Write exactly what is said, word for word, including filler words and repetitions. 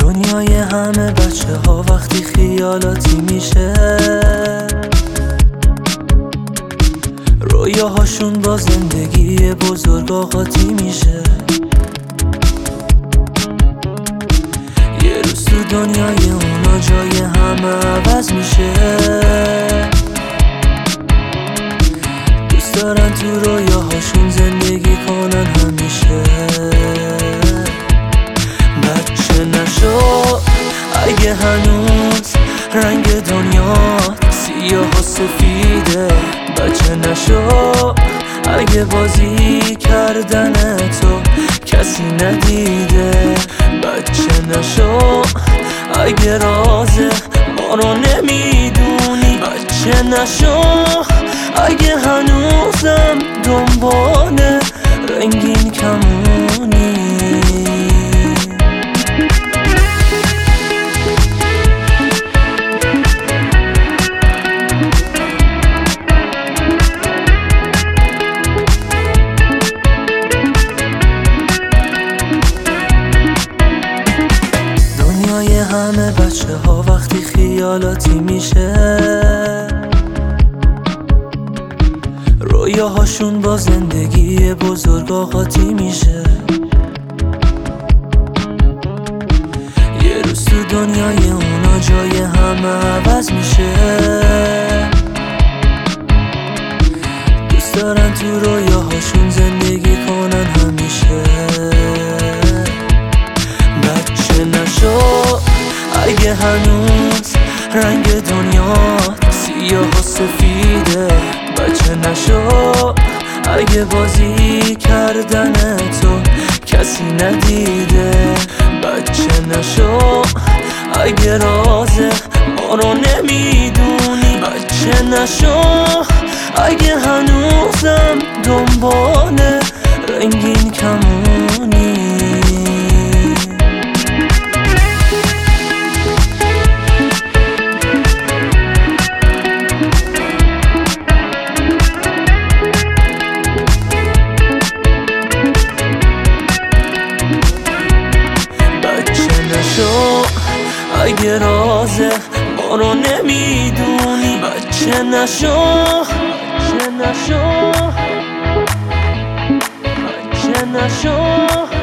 دنیای همه بچه ها وقتی خیالاتی میشه، رویاهاشون با زندگی بزرگ آقاتی میشه. یه روز تو دنیای اونا جای همه عوض میشه، دوست دارن تو رویاهاشون زندگی کنن همیشه. بچه نشو اگه هنوز رنگ دنیا سیاه و سفیده، بچه نشو اگه بازی کردن تو کسی ندیده، بچه نشو اگه راز ما رو نمیدونی، بچه نشو اگه هنوزم دنبال رنگین کمونی. دنیای همه بچه ها وقتی خیالاتی میشه، رویاهاشون با زندگی بزرگ آقاتی میشه. یه روز تو دنیای اونا جای همه عوض میشه، دوست دارن تو رویاهاشون زندگی کنن همیشه. بچه نشو اگه هنوز رنگ دنیا سیاه و سفیده، بچه نشو اگه بازی کردن تو کسی ندیده، بچه نشو اگه راز ما رو نمیدونی، بچه نشو اگه هنوزم دنبال رنگین کمونی. اگه راز ما رو نمیدونی، بچه نشو بچه نشو بچه نشو